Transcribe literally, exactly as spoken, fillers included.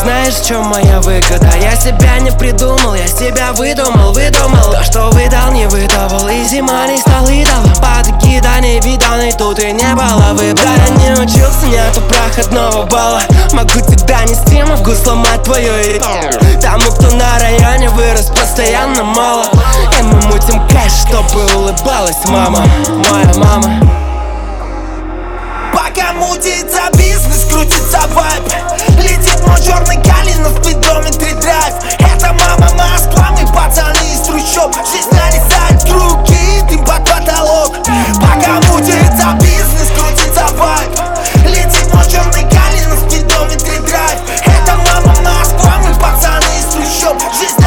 знаешь, в чем моя выгода? Я себя не придумал, я себя выдумал, выдумал. То, что выдал, не выдавал, и зима не стал идолом. Потоки, да не видал, и тут и не было выбора. Я не учился, нету проходного балла. Могу тебя нести, могу сломать твое и тому, кто на районе вырос, постоянно мало. И мы мутим кэш, чтобы улыбалась мама, моя мама. Пока мутится бизнес, крутится вайп, летит мой черный Калин на спидометре драйв. Это мама Москва, мы пацаны из трущоб. Жизнь нарезает круги, дым под потолок. Пока мутится бизнес, крутится вайп, летит мой черный Калин на спидометре драйв. Это мама Москва, мы пацаны из трущоб. Жизнь